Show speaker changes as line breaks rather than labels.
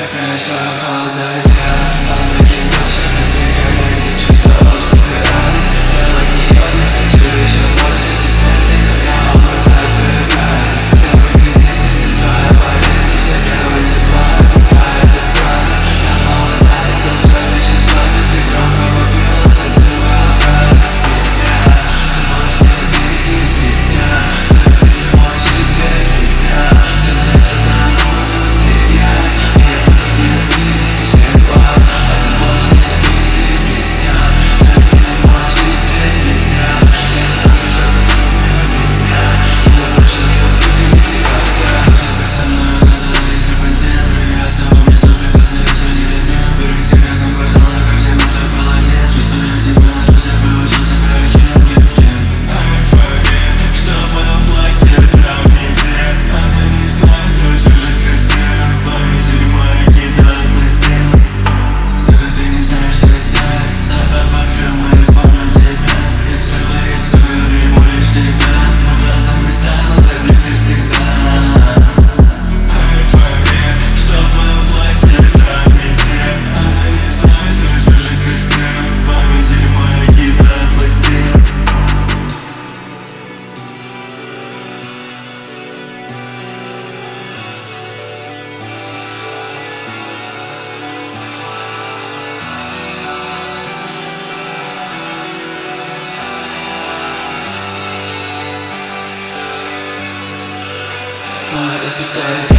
прячь свое холодное тело под макинтошем. Я никогда не чувствовал в себе радость. Тело от нее я хочу еще больше. Бессмертный, но я умру свою грязь. Все вы пиздитесь из своей болезни. Все меня вызывают, какая это правда. Я мало знаю, кто все еще слабый. Ты громко вопила, называя образы. Ты можешь не любить и бить меня, но ты не можешь и без меня. Все лето нам будут сиять, и я буду ненавидеть всех вас. А ты можешь не любить и бить меня, но ты не можешь и без меня. Я не против, чтобы ты убила меня, и мы больше не увиделись никогда. Со мной надо если по земле, я с тобой мне тут прикасаюсь, я тебе дым. Берег серьезно глаза, на как все можно полотен. Чувствую тебя, насквозь я выучился кем. Эйфория, что в моем платье там везде. Она не знает, что жить красиво. Память дерьма и кидает пластины. Сука, ты не знаешь, что я знаю. Запах парфюма, я вспомню тебя. И свою приму лишь тебя. Мы в разных местах, но так близко всегда. Эйфория, что в моем платье там везде. Она не знает, что жить красиво. Память дерьма и кидает пластины. Моя избитая